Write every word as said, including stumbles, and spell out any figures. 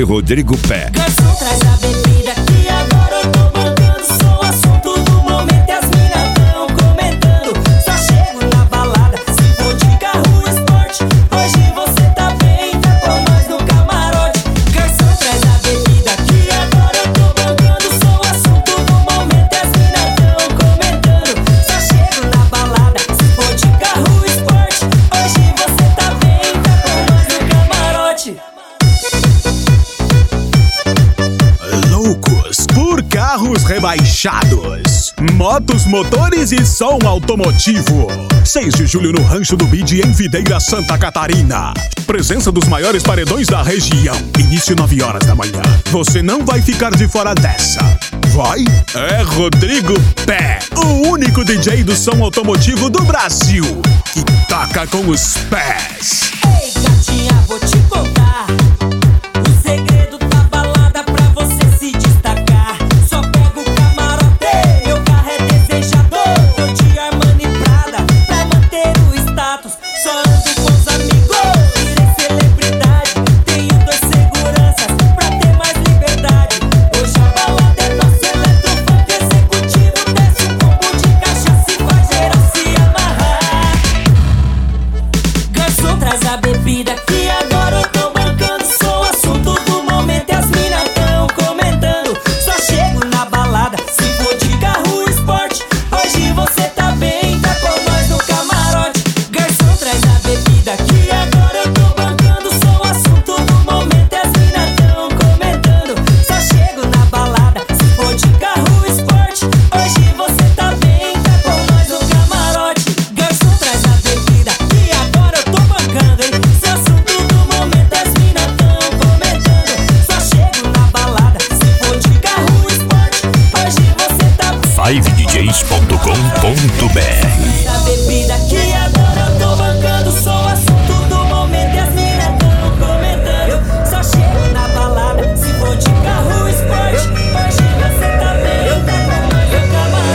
Rodrigo Pé. Garçom, traz a bebida que agora eu tô bancando. Sou o assunto do momento e as minas tão comentando. Só chego na balada, se for de carro esporte. Hoje você tá bem, tá com nós no camarote. Garçom, traz a bebida que agora eu tô bancando. Sou o assunto do momento e as minas tão comentando. Só chego na balada, se for de carro esporte. Hoje você tá bem, tá com nós no camarote. Loucos por carros rebaixados, motos, motores e som automotivo. seis de julho no Rancho do Bide, em Videira, Santa Catarina. Presença dos maiores paredões da região. Início nove horas da manhã. Você não vai ficar de fora dessa. Vai? É Rodrigo Pé, o único D J do som automotivo do Brasil, que toca com os pés.